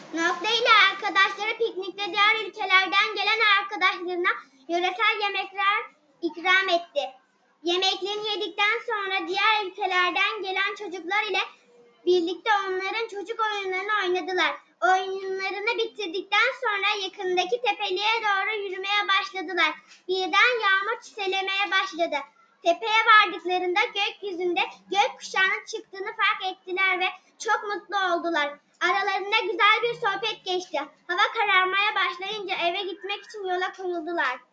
Nokta ile arkadaşları piknikte diğer ülkelerden gelen arkadaşlarına yöresel yemekler ikram etti. Yemeklerini yedikten sonra diğer ülkelerden gelen çocuklar ile birlikte onların çocuk oyunlarını oynadılar. Oyunlarını bitirdikten sonra yakındaki tepeliğe doğru yürümeye başladılar. Birden yağmur çiselemeye başladı. Tepeye vardıklarında gökyüzünde gökkuşağının çıktığını fark ettiler ve çok mutlu oldular. Aralarında güzel bir sohbet geçti. Hava kararmaya başlayınca eve gitmek için yola koyuldular.